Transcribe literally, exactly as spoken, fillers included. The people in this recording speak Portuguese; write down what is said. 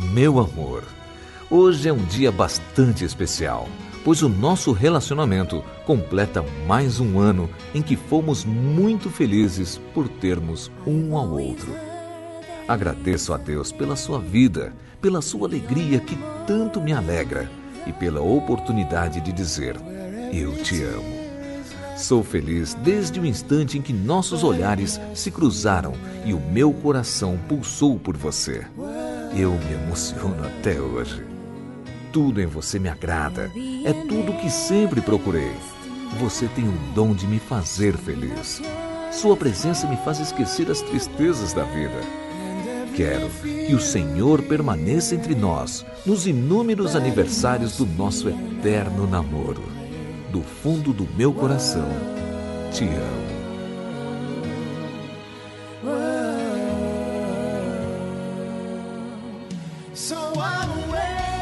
Meu amor, hoje é um dia bastante especial, pois o nosso relacionamento completa mais um ano em que fomos muito felizes por termos um ao outro. Agradeço a Deus pela sua vida, pela sua alegria que tanto me alegra e pela oportunidade de dizer: eu te amo. Sou feliz desde o instante em que nossos olhares se cruzaram e o meu coração pulsou por você. Eu me emociono até hoje. Tudo em você me agrada. É tudo o que sempre procurei. Você tem o dom de me fazer feliz. Sua presença me faz esquecer as tristezas da vida. Quero que o Senhor permaneça entre nós nos inúmeros aniversários do nosso eterno namoro. Do fundo do meu coração, te amo. So I'm away.